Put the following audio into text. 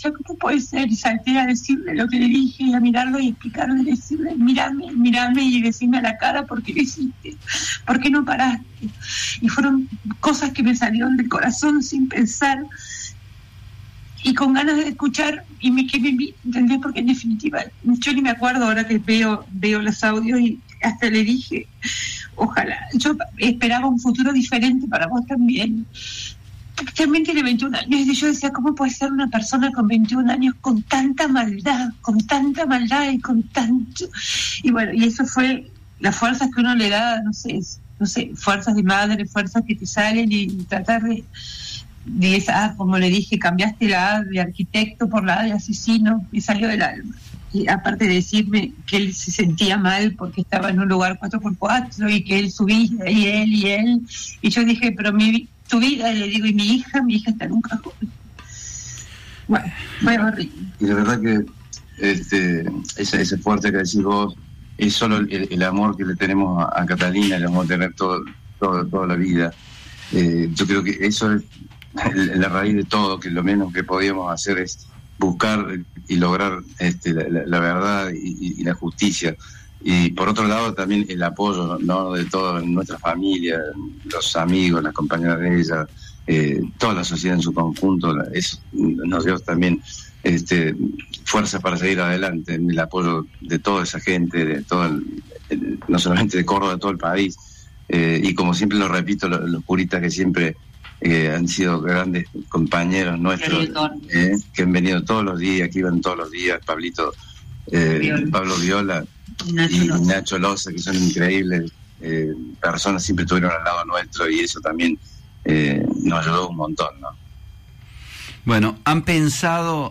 decía, ¿cómo puede ser? Y salté a decirle lo que le dije, y a mirarlo y explicarle, y decirle, mirame y decirme a la cara por qué lo hiciste, por qué no paraste. Y fueron cosas que me salieron del corazón sin pensar y con ganas de escuchar que me vi, ¿entendés? Porque en definitiva, yo ni me acuerdo ahora que veo los audios y hasta le dije, ojalá, yo esperaba un futuro diferente para vos también. También tiene 21 años y yo decía, ¿cómo puede ser una persona con 21 años con tanta maldad y con tanto? Y bueno, y eso fue las fuerzas que uno le da, no sé, fuerzas de madre, fuerzas que te salen y tratar de esa, como le dije, cambiaste la A de arquitecto por la A de asesino, y salió del alma. Y aparte de decirme que él se sentía mal porque estaba en un lugar 4x4 y que él, su vida, y él, y yo dije, pero tu vida, le digo, y mi hija está en un cajón. Bueno, fue horrible. Y la verdad que ese fuerte que decís vos es solo el amor que le tenemos a Catalina, el amor de tener toda la vida. Yo creo que eso es la raíz de todo, que lo menos que podíamos hacer es buscar y lograr la verdad y la justicia. Y por otro lado también el apoyo, ¿no?, de toda nuestra familia, los amigos, las compañeras de ella, toda la sociedad en su conjunto. Eso nos dio también fuerza para seguir adelante, el apoyo de toda esa gente, de todo no solamente de Córdoba, de todo el país. Y como siempre lo repito, los curistas que siempre han sido grandes compañeros nuestros, que han venido todos los días, que iban todos los días, Pablo Viola y Nacho Loza, que son increíbles personas, siempre estuvieron al lado nuestro, y eso también nos ayudó un montón, ¿no? Bueno, ¿han pensado